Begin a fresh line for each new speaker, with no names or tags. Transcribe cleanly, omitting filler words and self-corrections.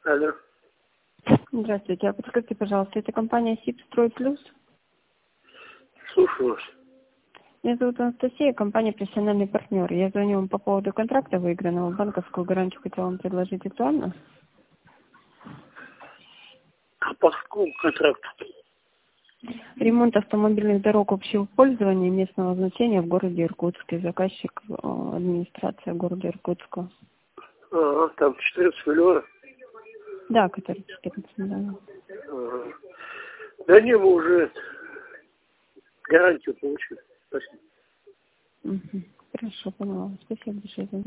Алло.
Здравствуйте. А подскажите, пожалуйста, это компания «Сибстрой Плюс»?
Слушаю вас.
Меня зовут Анастасия, компания «Профессиональный партнер». Я звоню вам по поводу контракта выигранного. Банковскую гарантию хотела вам предложить. Актуально?
А по какому контракту?
Ремонт автомобильных дорог общего пользования местного значения в городе Иркутске. Заказчик администрация города Иркутска.
Ага, там 14 миллионов.
Да, который 14 миллионов.
Ага. Да не, мы уже гарантию получили. Спасибо.
Хорошо, поняла. Спасибо большое за